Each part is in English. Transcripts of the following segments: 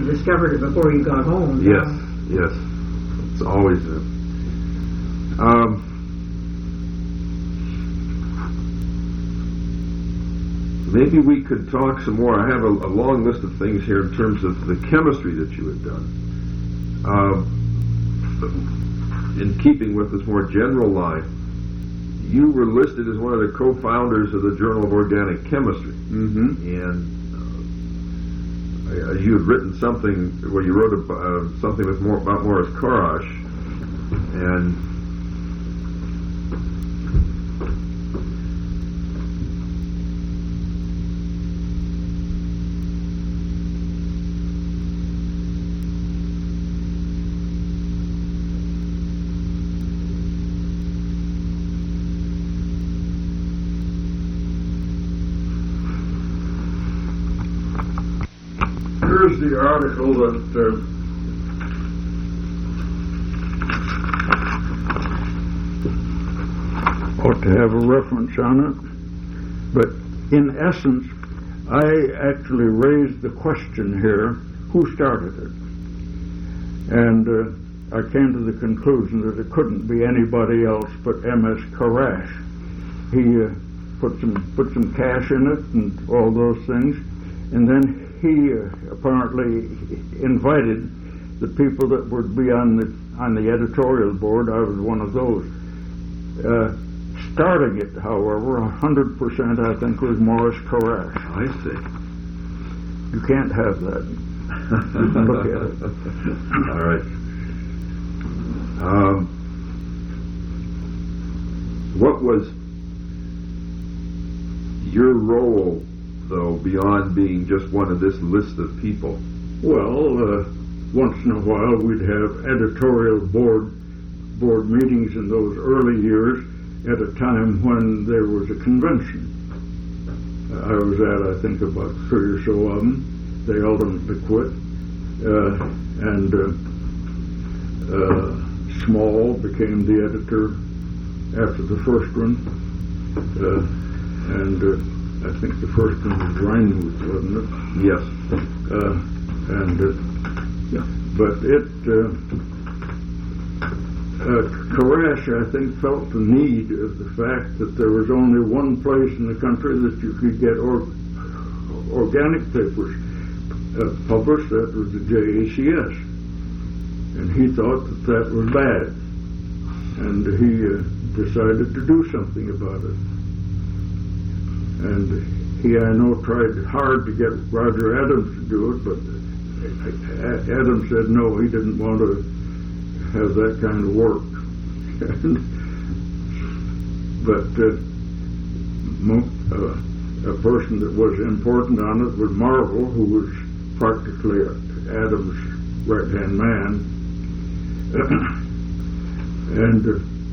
you discovered it before you got home. Yes, yes. It's always maybe we could talk some more. I have a long list of things here in terms of the chemistry that you had done. In keeping with this more general line, you were listed as one of the co-founders of the Journal of Organic Chemistry. And you had written something where you wrote something with about Morris Karash, and here's the article that ought to have a reference on it, but in essence, I actually raised the question here, who started it? And I came to the conclusion that it couldn't be anybody else but M.S. Karash. He put some cash in it and all those things, and then he apparently invited the people that would be on the editorial board. I was one of those. Starting it, however, 100% I think was Morris Karash. I see. You can't have that. You can look at it. All right. What was your role, though, beyond being just one of this list of people? Well, once in a while we'd have editorial board meetings in those early years at a time when there was a convention. I was at, I think, about 3 or so of them. They ultimately quit. Small became the editor after the first one. I think the first one was Rhinemuth, wasn't it? Yes. But Karash, I think, felt the need of the fact that there was only one place in the country that you could get organic papers published. That was the JACS. And he thought that was bad. And he decided to do something about it. And he, I know, tried hard to get Roger Adams to do it, but Adams said no, he didn't want to have that kind of work. But a person that was important on it was Marvel, who was practically Adams' right-hand man. And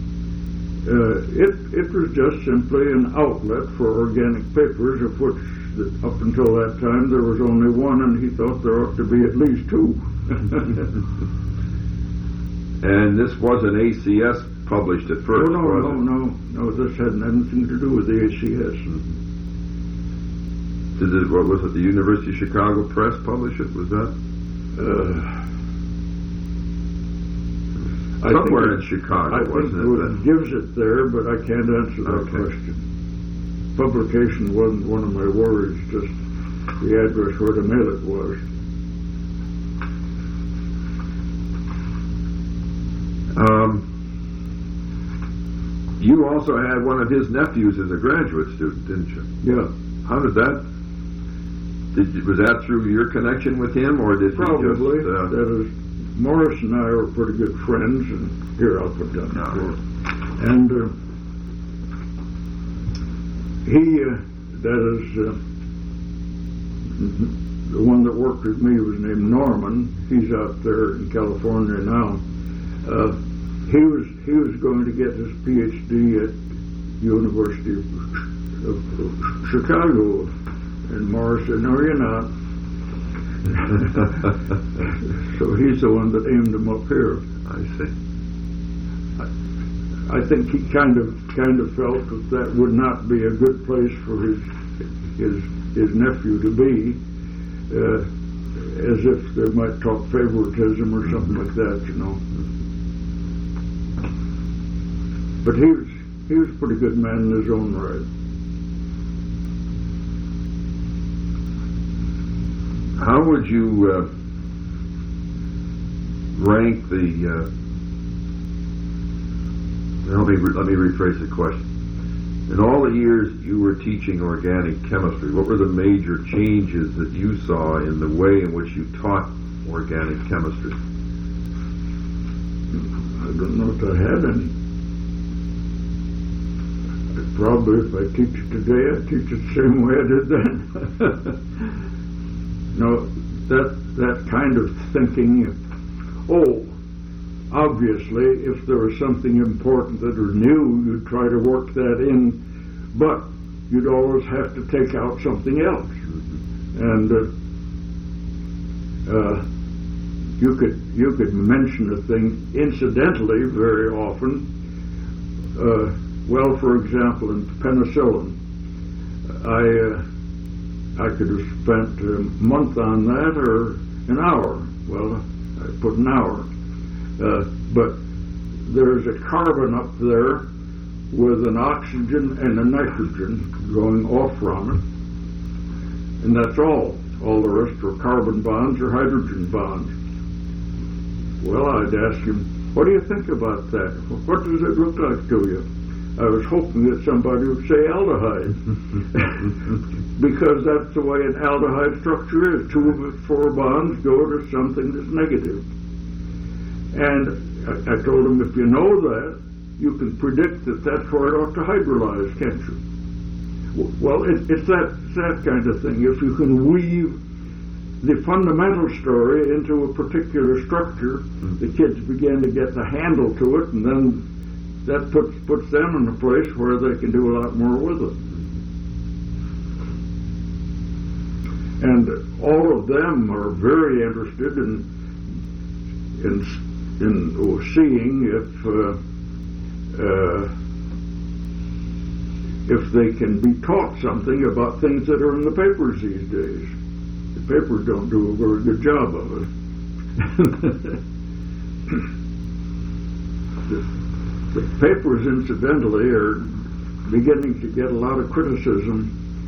it was just simply an outlet for organic papers, of which up until that time there was only one, and he thought there ought to be at least two. And this wasn't ACS published at first, was it? No, this had nothing to do with the ACS. What was it, the University of Chicago Press publish it? Was that? Somewhere in Chicago, wasn't it? It gives it there, but I can't answer that question. Publication wasn't one of my worries, just the address where to mail it was. You also had one of his nephews as a graduate student, didn't you? Yeah. How did that? Was that through your connection with him, or did Probably. he just? That is, Morris and I were pretty good friends, and here I'll put down the quote. And he, that is, the one that worked with me was named Norman. He's out there in California now. He was going to get his PhD at University of Chicago, and Morris said, "No, you're not." So he's the one that aimed him up here. I see. I think he kind of felt that would not be a good place for his nephew to be. as if they might talk favoritism or something like that, you know. But he was a pretty good man in his own right. How would you rank the? Let me rephrase the question. In all the years you were teaching organic chemistry, what were the major changes that you saw in the way in which you taught organic chemistry? I don't know if I had any. Probably if I teach it today, I'd teach it the same way I did then. No, that kind of thinking, obviously, if there was something important that or new, you'd try to work that in, but you'd always have to take out something else. And you could mention a thing incidentally very often. Well, for example, in penicillin, I could have spent a month on that or an hour. Well, I put an hour. But there's a carbon up there with an oxygen and a nitrogen going off from it. And that's all. All the rest are carbon bonds or hydrogen bonds. Well, I'd ask him, what do you think about that? What does it look like to you? I was hoping that somebody would say aldehyde. Because that's the way an aldehyde structure is. 2 of its 4 bonds go to something that's negative. And I told him, if you know that, you can predict that that's where it ought to hydrolyze, can't you? Well, it's that kind of thing. If you can weave the fundamental story into a particular structure, the kids begin to get the handle to it, and then that puts them in a place where they can do a lot more with it. And all of them are very interested in seeing if they can be taught something about things that are in the papers these days. The papers don't do a very good job of it. The papers, incidentally, are beginning to get a lot of criticism,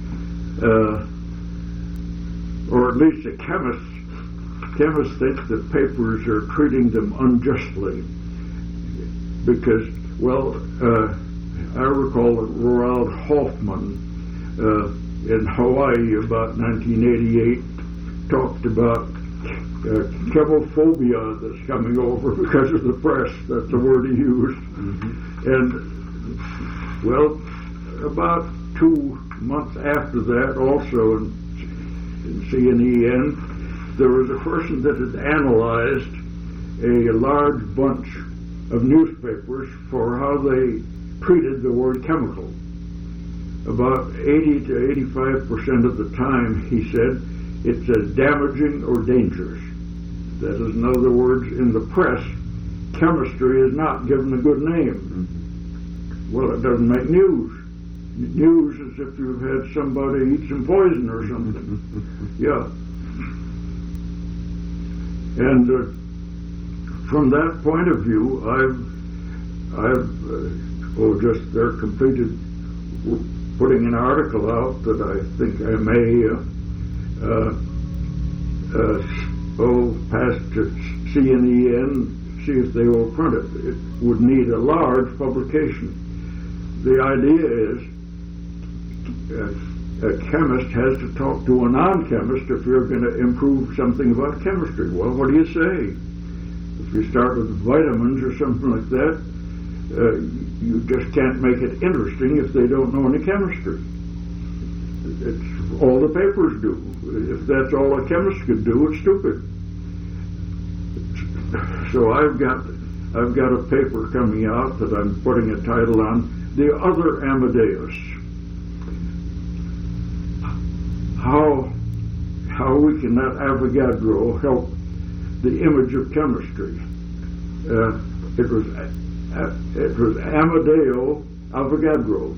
or at least the chemists. Chemists think that papers are treating them unjustly because, well, I recall that Roald Hoffman in Hawaii about 1988 talked about chemophobia that's coming over because of the press. That's the word he used. And, well, about 2 months after that, also in CNEN, there was a person that had analyzed a large bunch of newspapers for how they treated the word chemical. About 80 to 85% of the time, he said, it says damaging or dangerous. That is, in other words, in the press, chemistry is not given a good name. Well, it doesn't make news. News is if you've had somebody eat some poison or something. Yeah. And from that point of view, they're completed putting an article out that I think I may pass to CNEN, see if they will print it. It would need a large publication. The idea is a chemist has to talk to a non-chemist if you're going to improve something about chemistry. Well, what do you say? If you start with vitamins or something like that, you just can't make it interesting if they don't know any chemistry. It's all the papers do. If that's all a chemist could do, it's stupid. So I've got a paper coming out that I'm putting a title on, The Other Amadeus. How we can let Avogadro help the image of chemistry. It was Amedeo Avogadro.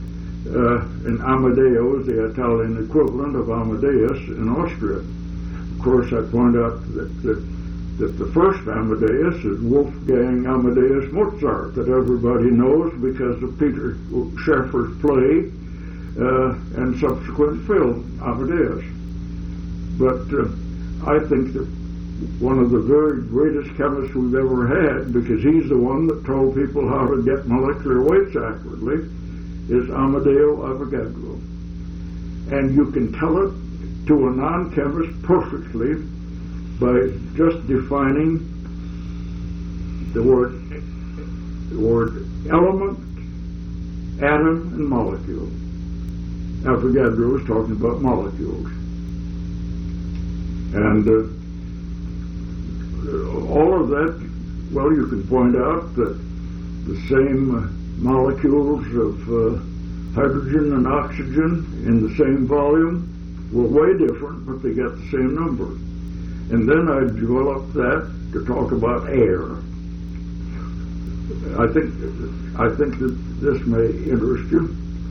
And Amedeo is the Italian equivalent of Amadeus in Austria. of course, I point out that the first Amadeus is Wolfgang Amadeus Mozart, that everybody knows because of Peter Shaffer's play and subsequent film, Amadeus. But I think that one of the very greatest chemists we've ever had, because he's the one that told people how to get molecular weights accurately, is Amadeo Avogadro. And you can tell it to a non-chemist perfectly by just defining the word element, atom, and molecule. Avogadro is talking about molecules. And all of that, well, you can point out that the same molecules of hydrogen and oxygen in the same volume were way different, but they got the same number. And then I developed that to talk about air. I think that this may interest you.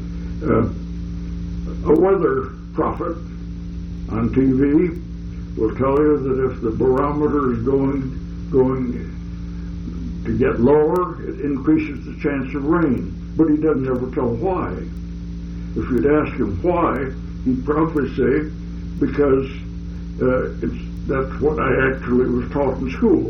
A weather prophet on TV will tell you that if the barometer is going to get lower, it increases the chance of rain. But he doesn't ever tell why. If you'd ask him why, he'd probably say, because that's what I actually was taught in school.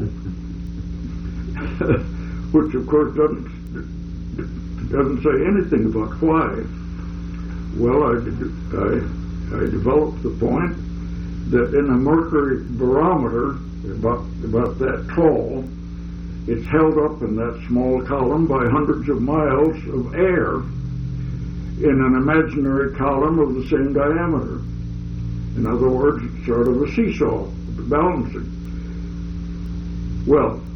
Which, of course, doesn't say anything about why. Well, I developed the point that in a mercury barometer, about that tall, it's held up in that small column by hundreds of miles of air in an imaginary column of the same diameter. In other words, it's sort of a seesaw, balancing. Well,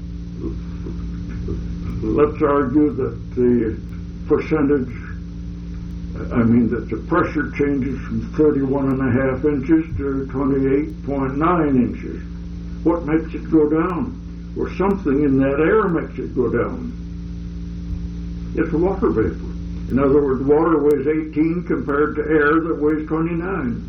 let's argue that the percentage, that the pressure changes from 31.5 inches to 28.9 inches. What makes it go down? Well, something in that air makes it go down. It's water vapor. In other words, water weighs 18 compared to air that weighs 29.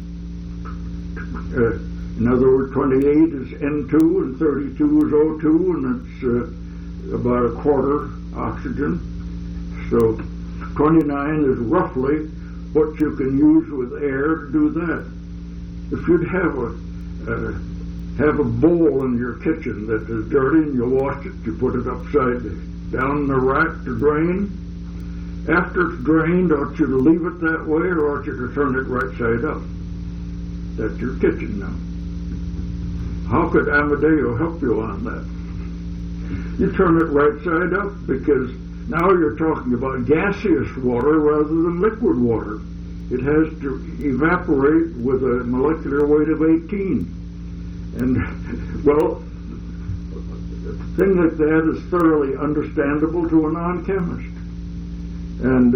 In other words, 28 is N2 and 32 is O2, and it's about a quarter oxygen. So 29 is roughly what you can use with air to do that. If you'd have a bowl in your kitchen that is dirty and you wash it, you put it upside down in the rack to drain. After it's drained, ought you to leave it that way, or ought you to turn it right side up? That's your kitchen now. How could Amadeo help you on that? You turn it right side up, because now you're talking about gaseous water rather than liquid water. It has to evaporate with a molecular weight of 18. And, well, a thing like that is thoroughly understandable to a non-chemist. And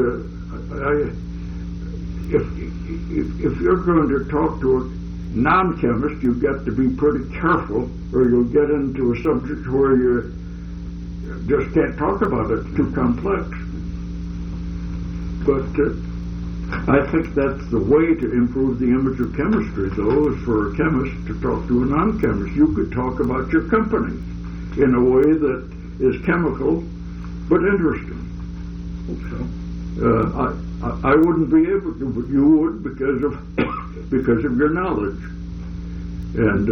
if you're going to talk to a non-chemist, you've got to be pretty careful, or you'll get into a subject where you just can't talk about it. It's too complex. But I think that's the way to improve the image of chemistry, though, is for a chemist to talk to a non-chemist. You could talk about your company in a way that is chemical but interesting. I wouldn't be able to, but you would because of your knowledge. And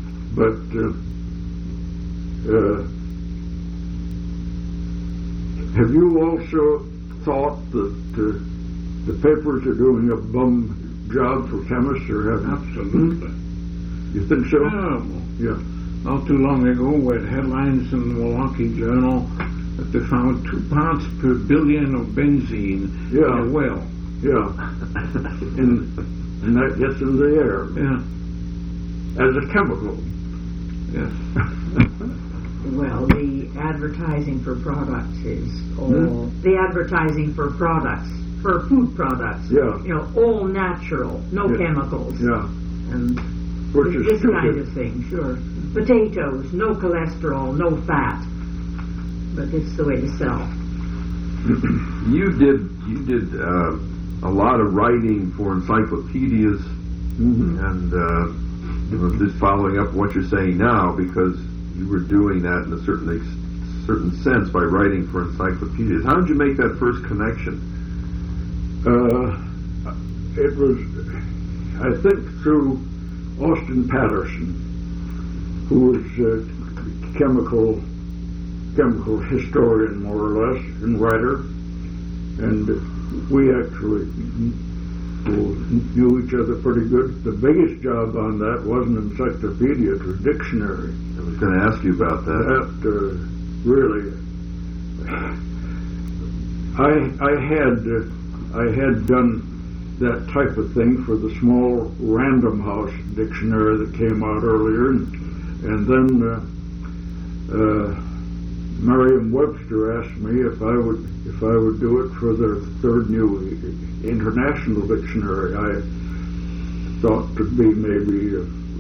have you also thought that the papers are doing a bum job for chemists, or haven't? Absolutely. You think so? Yeah. Not too long ago, we had headlines in the Milwaukee Journal that they found 2 parts per billion of benzene in a well. Yeah. and that gets in the air. Yeah. As a chemical. Yes. Well, the advertising for products is all... The advertising for products, for food products, all natural, no chemicals. Yeah. And which is this stupid. kind of thing, sure. Potatoes, no cholesterol, no fat. But it's the way to sell. You did a lot of writing for encyclopedias and Just following up what you're saying now, because you were doing that in a certain sense by writing for encyclopedias. How did you make that first connection? It was, I think, through Austin Patterson, who was a chemical historian, more or less, and writer, and we actually knew each other pretty good. The biggest job on that wasn't an encyclopedia, it was a dictionary. I was going to ask you about that. That really, I had done that type of thing for the small Random House dictionary that came out earlier, and then Merriam-Webster asked me if I would do it for their third new international dictionary. I thought to be maybe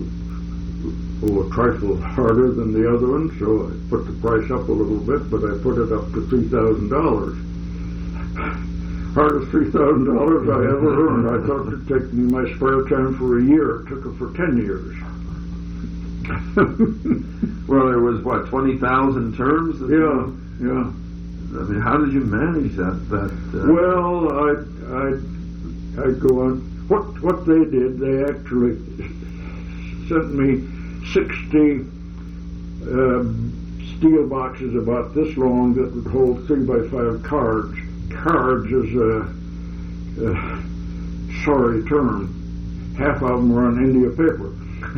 a trifle harder than the other one, so I put the price up a little bit, but I put it up to $3,000. Hardest $3,000 I ever earned. I thought it'd take me my spare time for a year. It took it for 10 years. Well, there was, 20,000 terms? Yeah. I mean, how did you manage that? Well, I'd go on. What they did, they actually sent me 60 steel boxes about this long that would hold 3x5 cards. Cards is a sorry term. Half of them were on India paper.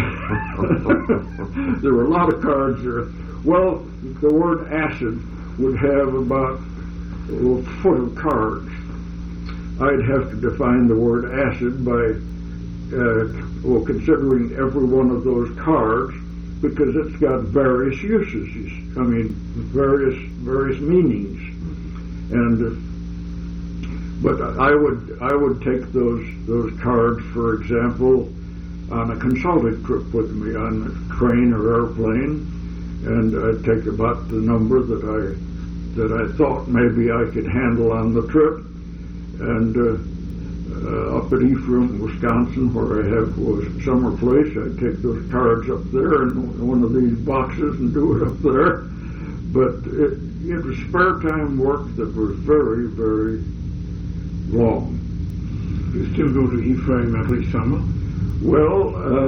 There were a lot of cards there. Well, the word acid would have about a foot of cards. I'd have to define the word acid by considering every one of those cards, because it's got various uses. I mean, various meanings. And but I would take those cards, for example, on a consulting trip with me on a train or airplane, and I'd take about the number that I thought maybe I could handle on the trip. And up at Ephraim, Wisconsin, where I have was summer place, I'd take those cards up there in one of these boxes and do it up there. But it was spare time work that was very, very long. You still go to Ephraim every summer? Well,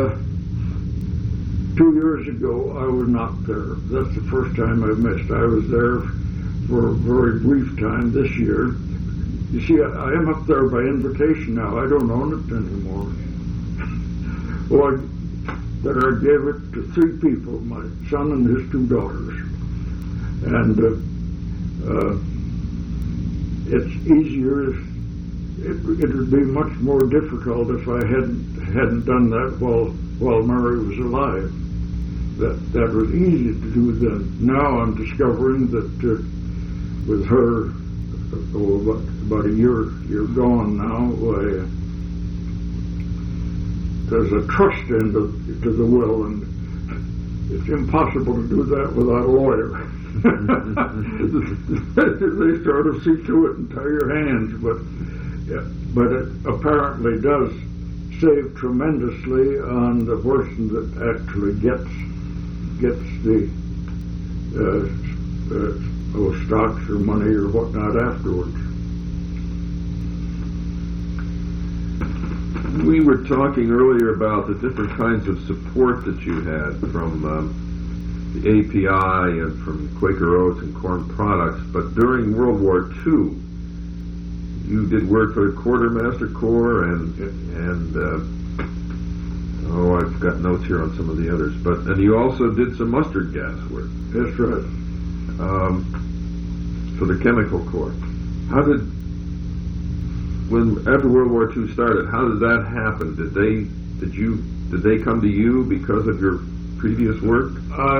2 years ago I was not there. That's the first time I missed. I was there for a very brief time this year. You see, I am up there by invitation now. I don't own it anymore. Well, I gave it to 3 people, my son and his 2 daughters. And it's easier. It would be much more difficult if I hadn't done that while Mary was alive. That was easy to do then. Now I'm discovering that with her, about a year gone now, there's a trust end to the will, and it's impossible to do that without a lawyer. They sort of see to it and tie your hands, but it apparently does save tremendously on the person that actually gets the stocks or money or whatnot afterwards. We were talking earlier about the different kinds of support that you had from the API and from Quaker Oats and corn products, but during World War II, you did work for the Quartermaster Corps and I've got notes here on some of the others, and you also did some mustard gas work. That's right. For the Chemical Corps. After World War II started, how did that happen? Did they come to you because of your previous work? I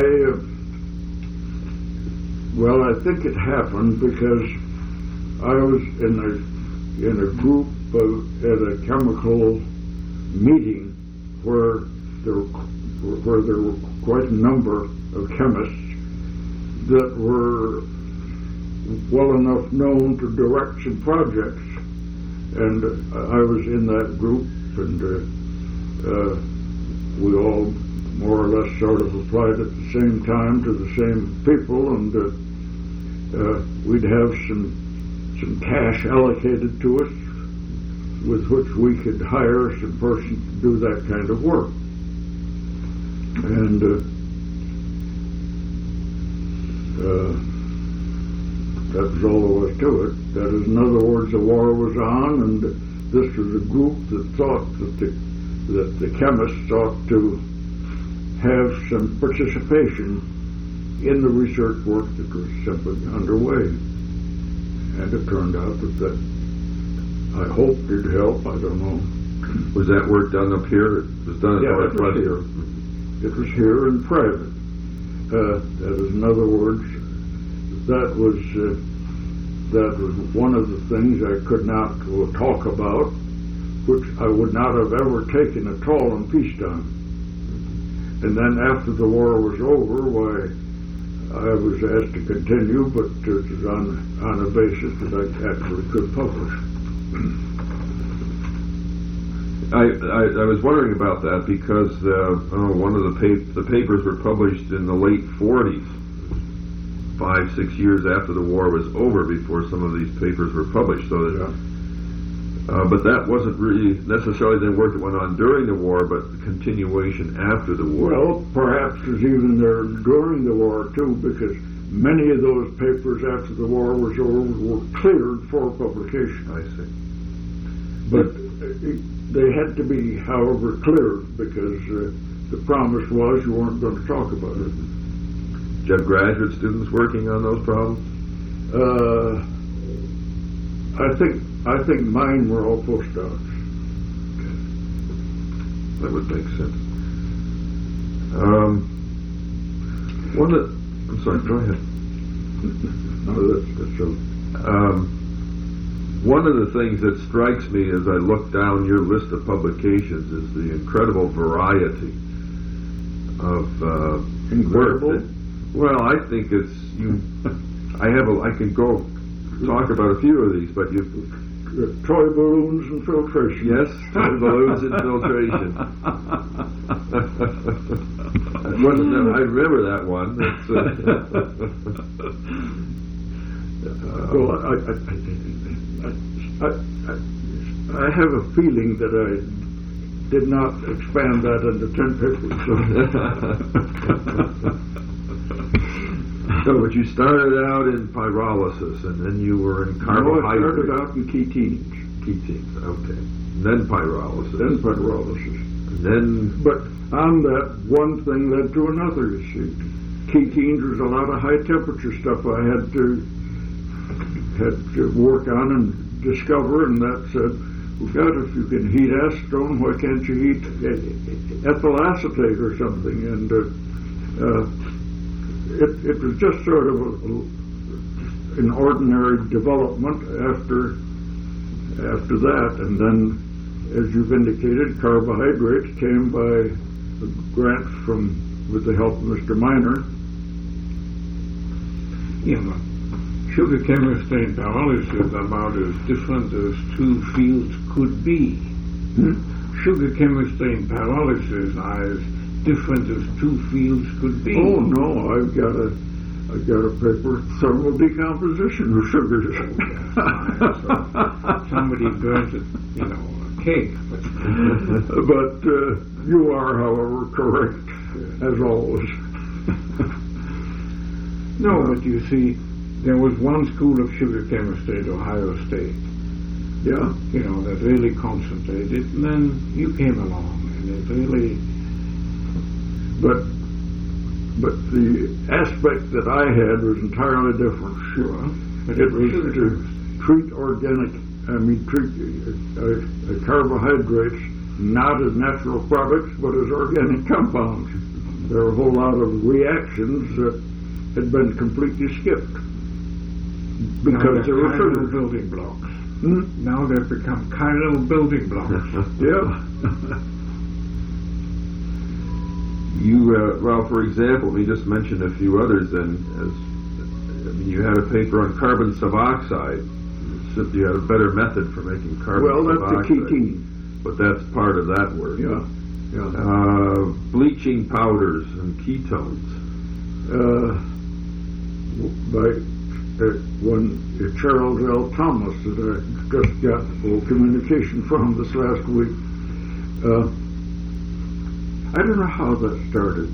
think it happened because I was in a group at a chemical meeting where there were quite a number of chemists that were well enough known to direct some projects, and I was in that group, and we all more or less sort of applied at the same time to the same people, and we'd have some cash allocated to us with which we could hire some person to do that kind of work. And that was all there was to it. That is, in other words, the war was on, and this was a group that thought that the chemists ought to have some participation in the research work that was simply underway. And it turned out that I hope did help. I don't know. Was that work done up here? It was done it was here. It was here in private. That is, in other words, that was one of the things I could not talk about, which I would not have ever taken at all in peacetime. And then after the war was over, why, I was asked to continue, but it was on a basis that I actually could publish. I was wondering about that because one of the papers were published in the late 40s, 5-6 years after the war was over, before some of these papers were published. So that, but that wasn't really necessarily the work that went on during the war, but the continuation after the war. Well, perhaps it was even there during the war too, because many of those papers after the war was over were cleared for publication. I see. But they had to be, however, cleared, because the promise was you weren't going to talk about it. Did you have graduate students working on those problems? I think mine were all postdocs. Okay. That would make sense. I'm sorry, go ahead. No, that's so. One of the things that strikes me as I look down your list of publications is the incredible variety of work. Well, I think it's you. I can go talk about a few of these, but you. Toy balloons and filtration. Yes, toy balloons and filtration. I remember that one. Well, I have a feeling that I did not expand that into 10 papers. So, but you started out in pyrolysis, and then you were in carbohydrates. No, I started out in ketones. Ketones, okay. And then pyrolysis. And then... But on that, one thing led to another, you see. Ketones was a lot of high-temperature stuff I had to work on and discover, and that said, well, God, if you can heat acetone, why can't you heat ethyl acetate or something? And it was just sort of an ordinary development after that. And then, as you've indicated, carbohydrates came by a grant with the help of Mr. Miner. Yeah, sugar chemistry and pyrolysis is about as different as two fields could be. Sugar chemistry and pyrolysis are as different as two fields could be. Oh no, I've got a paper, thermal decomposition of sugars. So somebody burns a cake. But you are, however, correct, as always. No, but you see, there was one school of sugar chemistry at Ohio State. Yeah. That really concentrated, and then you came along, and it really... But the aspect that I had was entirely different. Sure. But it was to treat carbohydrates not as natural products, but as organic compounds. There are a whole lot of reactions that had been completely skipped because they were chiral building blocks. Now they've become chiral building blocks. Yeah. Well, for example, we just mentioned a few others. Then, you had a paper on carbon suboxide. You had a better method for making carbon suboxide. Well, that's the ketene. But that's part of that work. Yeah. bleaching powders and ketones. By one Charles L. Thomas that I just got communication from this last week. I don't know how that started.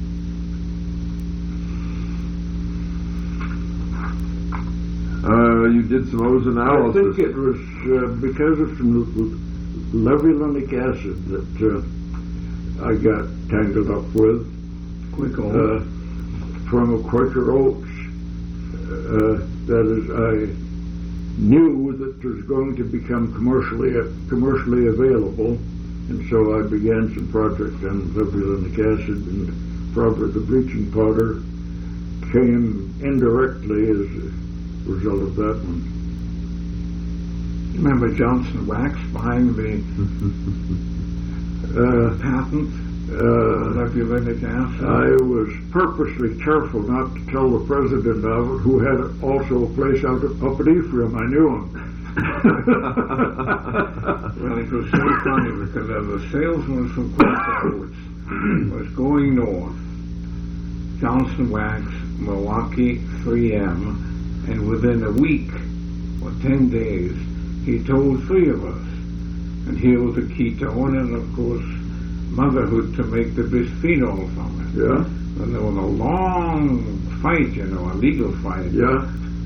You did some ozonlysis. I think it was because of some levulinic acid that I got tangled up with. From a Quaker Oats. That is, I knew that it was going to become commercially available, and so I began some project on levulinic acid, and probably the bleaching powder came indirectly as a result of that one. Remember Johnson Wax buying the patent? Levulinic acid. I was purposely careful not to tell the president of it, who had also a place up at Ephraim. I knew him. Well, it was so funny because the salesman from Quaker was going north. Johnson Wax, Milwaukee, 3M, and within a week or 10 days, he told 3 of us. And here was a ketone, and of course, motherhood to make the bisphenol from it. Yeah. And there was a long fight, a legal fight. Yeah.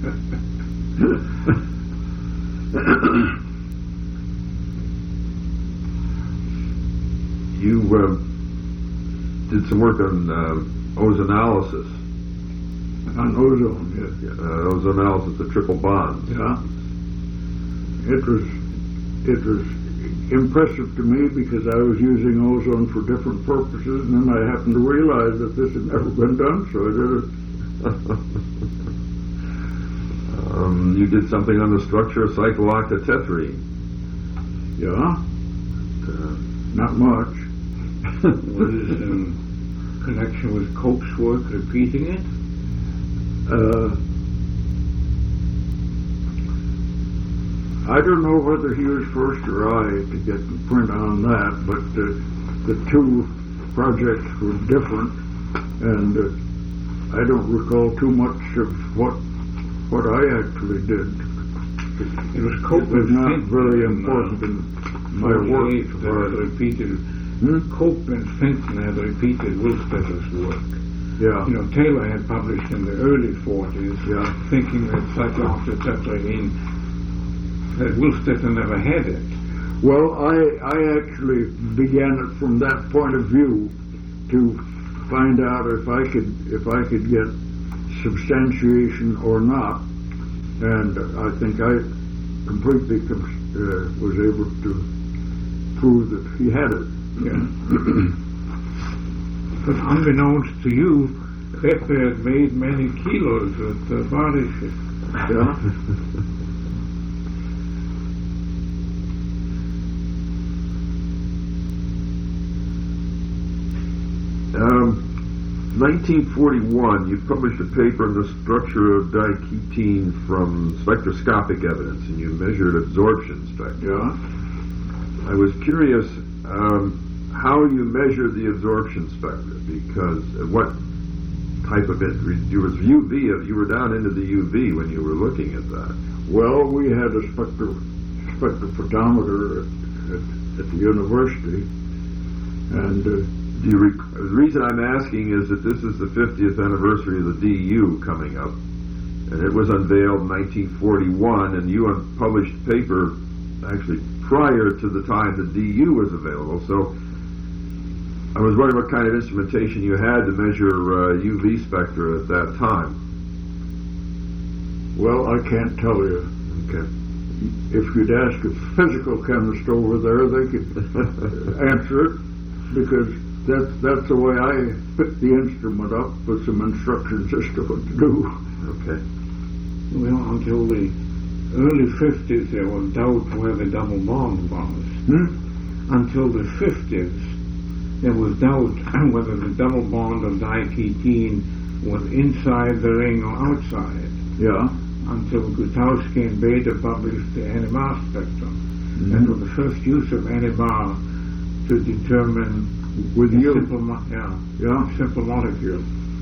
You did some work on ozonolysis. On ozone, yes. Ozonolysis, the triple bonds. Yeah. It was impressive to me because I was using ozone for different purposes, and then I happened to realize that this had never been done, so I did it. You did something on the structure of cyclooctatetrene. Yeah. Not much. Was this in connection with Koch's work, repeating it? I don't know whether he was first or I to get the print on that, but the 2 projects were different, and I don't recall too much of what I actually did. It was Koch was not very important in my work. Koch and Fenton had repeated Wilstetter's work. Yeah. Taylor had published in the early 40s, thinking that cyclooctatetrene, that Wilstetter never had it. Well, I actually began it from that point of view to find out if I could get substantiation or not, and I think I completely was able to prove that he had it. Yeah. But unbeknownst to you, Pepper had made many kilos with body shit. Yeah. 1941, you published a paper on the structure of diketene from spectroscopic evidence, and you measured absorption spectra. Yeah. I was curious how you measured the absorption spectra, because what type of it? You was UV. You were down into the UV when you were looking at that. Well, we had a spectrophotometer at the university, and the reason I'm asking is that this is the 50th anniversary of the DU coming up, and it was unveiled in 1941, and you published a paper actually prior to the time the DU was available. So I was wondering what kind of instrumentation you had to measure UV spectra at that time. Well, I can't tell you. Okay. If you'd ask a physical chemist over there, they could answer it, because that's the way I picked the instrument up with some instructions as to what to do. Okay. Well, until the early 50s, there was doubt where the double bond was. Until the 50s, there was doubt whether the double bond of diketene was inside the ring or outside. Yeah. Until Gutowski and Bader published the NMR spectrum. That was the first use of NMR to determine with a you. simple molecule.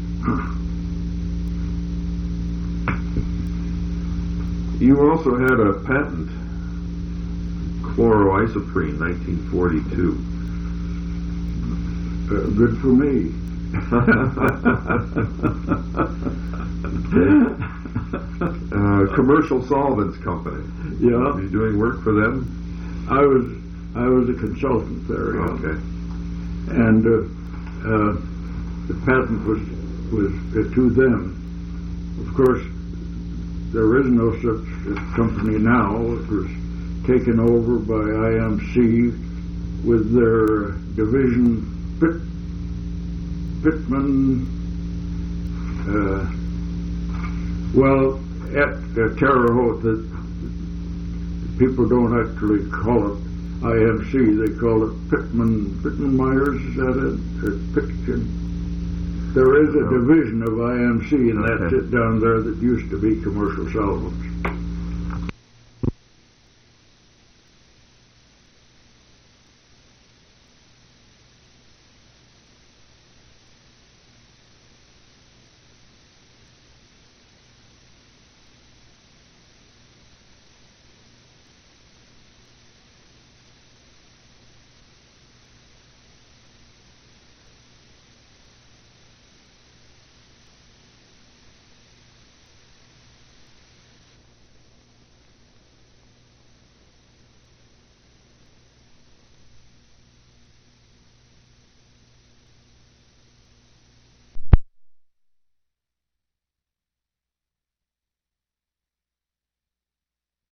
You also had a patent, chloroisoprene, 1942. Good for me. Commercial Solvents Company. Yeah. You doing work for them? I was a consultant there. Yeah. Okay. And the patent was to them. Of course, there is no such company now. It was taken over by IMC with their division Pittman. At Terre Haute, people don't actually call it IMC. They call it Pittman Myers. Is that it? Pitkin. There is a division of IMC, and that's it down there that used to be Commercial Solvents.